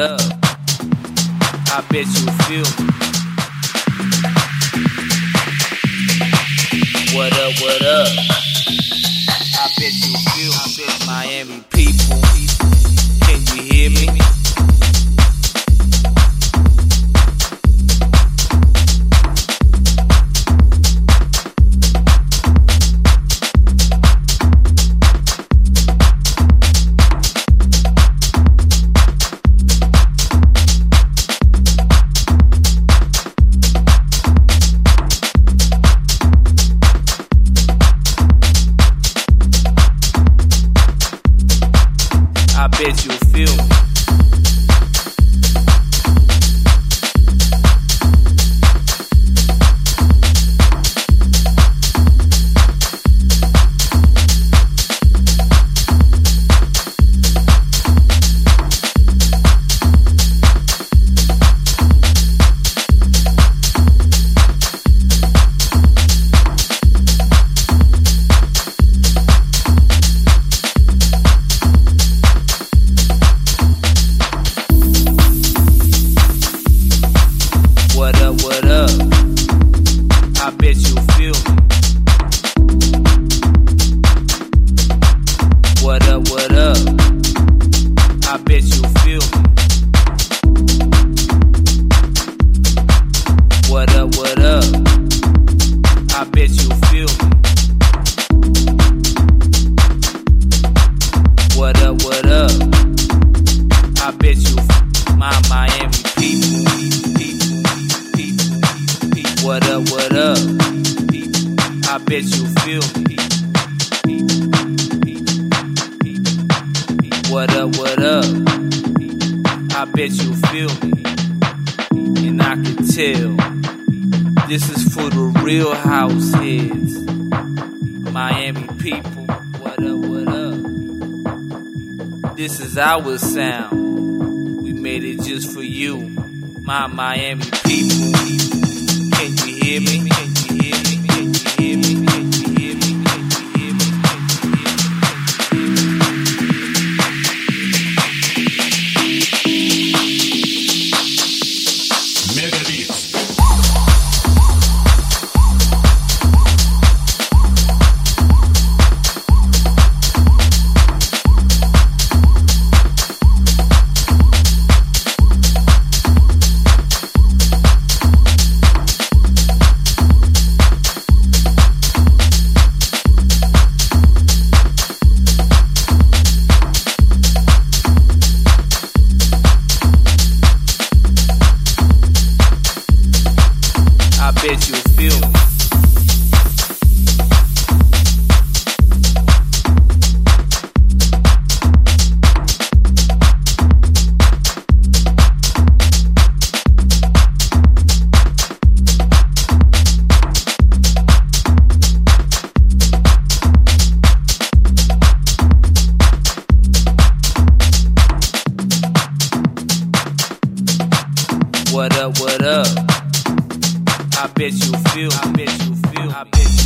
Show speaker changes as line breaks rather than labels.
up? I bet you feel me. What up, what up? I bet you feel me. Miami people, can you hear me? I bet you'll feel me. What up, what up? I bet you feel me. What up, what up? I bet you feel me. What up, what up? I bet you feel me. What up, what up? I bet you my Miami people. What up, what up? I bet you feel me. What up, what up? I bet you feel me. And I can tell this is for the real house heads. Miami people, what up, what up? This is our sound. We made it just for you, my Miami people. Can you hear me? Can you hear me? Can you hear me? Can you hear me? Can you hear me?
Mega Beats.
I bet you feel me. What up, what up? I bet you feel, I bet you feel, I bet you